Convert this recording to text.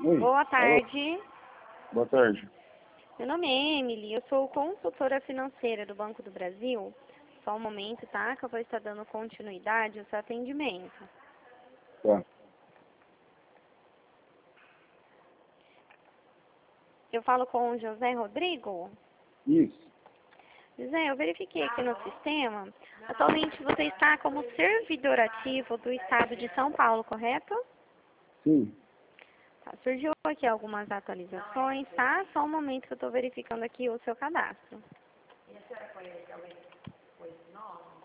Oi. Boa Alô. tarde. Boa tarde. Meu nome é Emily, eu sou consultora financeira do Banco do Brasil. Só um momento, tá? Que eu vou estar dando continuidade ao seu atendimento. Tá. Eu falo com o José Rodrigo. Isso. José, eu verifiquei aqui no sistema. Atualmente você está como servidor ativo do Estado de São Paulo, correto? Sim. Tá, surgiu aqui algumas atualizações, tá? Só um momento que eu estou verificando aqui o seu cadastro.